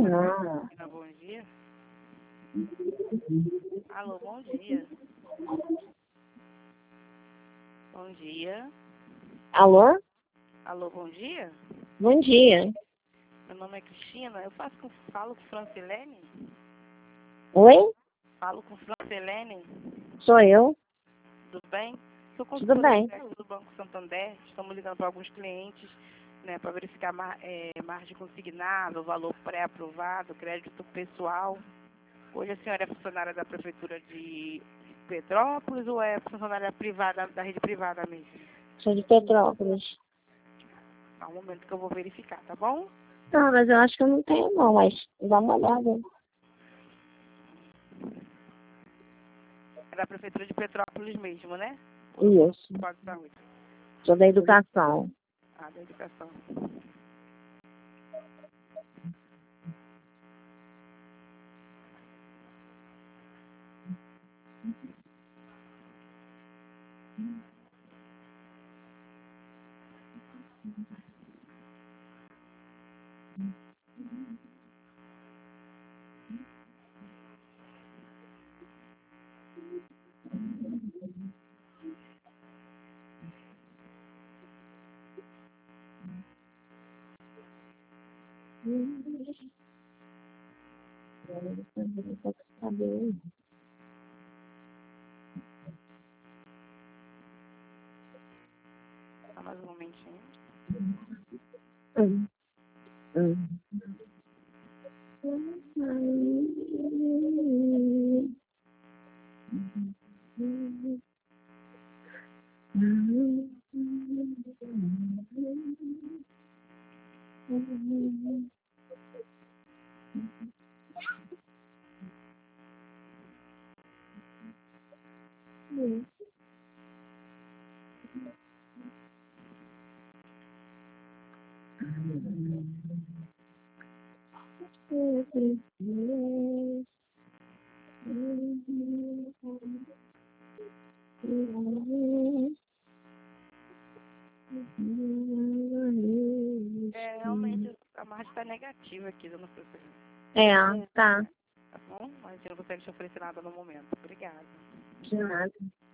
Não. Bom dia. Alô, bom dia. Bom dia. Alô? Alô, bom dia. Bom dia. Meu nome é Cristina. Eu falo com Francilene? Oi? Falo com Francilene. Sou eu. Tudo bem? Sou Tudo consultora bem. do Banco Santander. Estamos ligando para alguns clientes, né, para verificar margem consignada, valor pré-aprovado, crédito pessoal. Hoje a senhora é funcionária da Prefeitura de Petrópolis ou é funcionária privada, da rede privada mesmo? Sou de Petrópolis. Há um momento que eu vou verificar, tá bom? Não, mas eu acho que eu não tenho não, mas dá uma olhada. É da Prefeitura de Petrópolis mesmo, né? Isso. Pode saúde. Sou da educação. Ah, da educação. Só mais um momentinho. Hum. Hum. Realmente a margem está negativa aqui, dona Francisca. É, tá. Tá bom? Mas a gente não consegue te oferecer nada no momento. Obrigada. De nada.